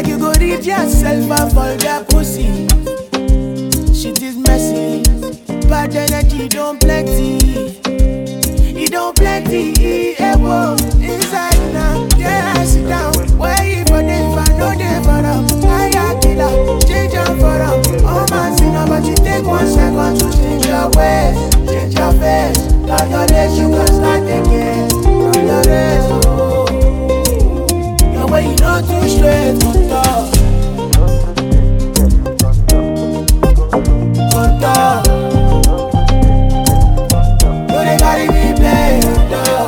like you go read yourself and fall their pussy. Shit is messy, bad energy don't plenty. It don't plenty, whoa. Inside now, yeah, I sit down. Where you for this, if I know they for them. I got killer, change up for them. Oh man, see now, but you take 1 second to change your ways, change your face. Turn your days, you can start again. Run your race, oh. Your way you know too straight, on top. On top. No, they carry me play, on top.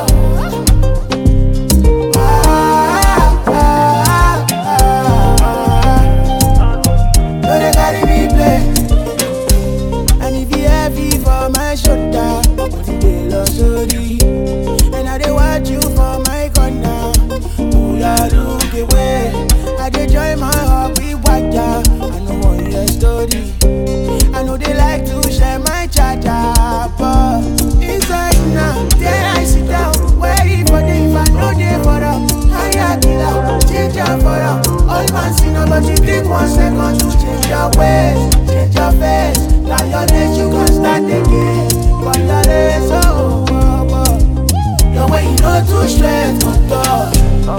No, they carry me play. And if you heavy for my shoulder, sorry. And I dey watch you for my corner. Oh, yeah, look away. I dey join my heart with water. I know one your story. I know they like to share my charger, but inside now, there I sit down. Waiting for them, if I know they for them. I got killer, change your for them. All man see now, but you take 1 second to change your ways, change your face. Now your days you can start again. Call your days, oh. Your way you know too straight, on top.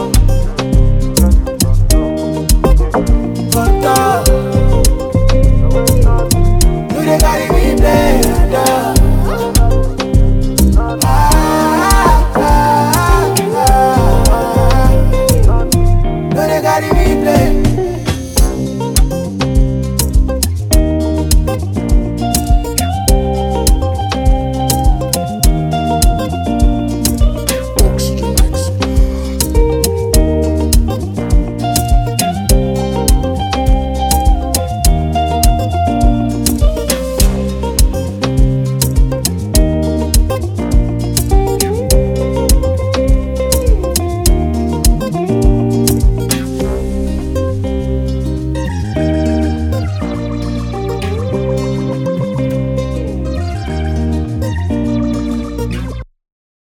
On top. You dey carry me play, on top. You dey carry me play.